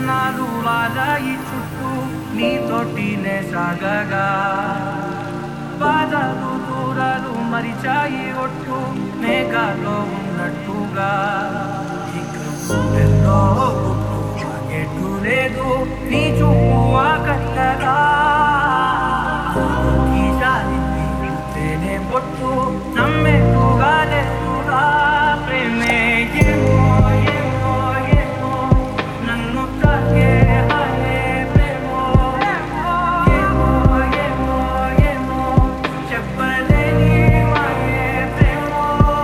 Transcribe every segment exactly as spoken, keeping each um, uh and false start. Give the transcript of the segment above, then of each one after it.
నాలు వాలాయి చుట్టూ నీతోటినే సాగగా బాధలు దూరాలు మరిచాయి ఒట్టు మేఘాలో ఉన్నట్టుగా ఇక గుండెల్లో గుట్టు ఎటు లేదు నీ చూపు ఆకట్టగా జాలితేనే బొట్టు నమ్మేట్టుగా లేదుగా ప్రేమే ఏమో ఏమో ఏమో నన్ను తాకే హాయే ప్రేమో ఏమో ఏమో ఏమో చెప్పలేని మాయే ప్రేమో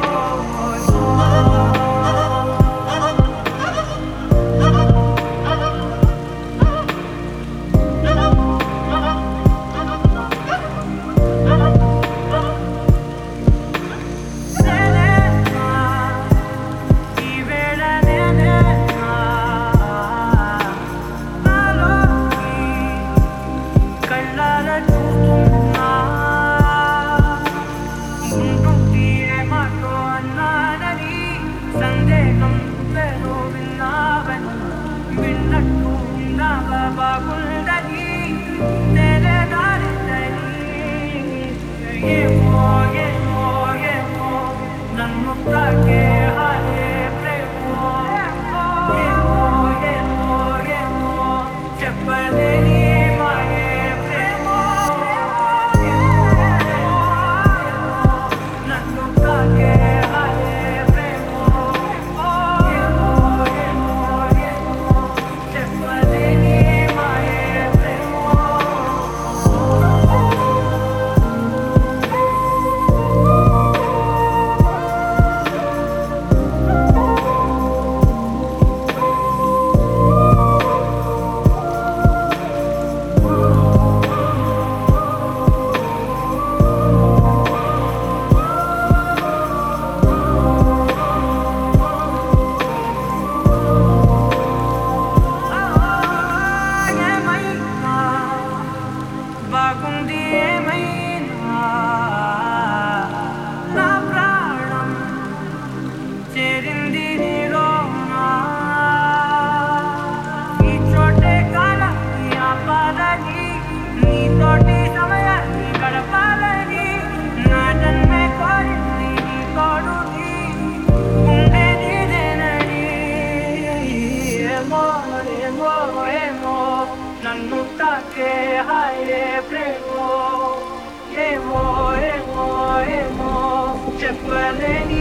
సందేహం వేరు విన్నావని విన్నట్టు ఉన్నావా బాగుందని నేనే దారిదని ఏమో ఏమో ఏమో నన్ను తాకే హాయే ప్రేమో ఏమో ఏమో ఏమో చెప్పలేని మాయే ప్రేమో నన్ను తాకే హాయే బాగుంది ఏమైనా నా ప్రాణం చేరింది నీలోనా ఈ చోటే కాలాన్ని ఆపాలని నీతోటి సమయాన్ని గడపాలని నా జన్మే కోరింది నీ తోడుని ఉండే నీదేనని ఏమో ఏమో ఏమో నన్ను తాకే హాయే ప్రేమో ఏమో ఏమో ఏమో చెప్పలేని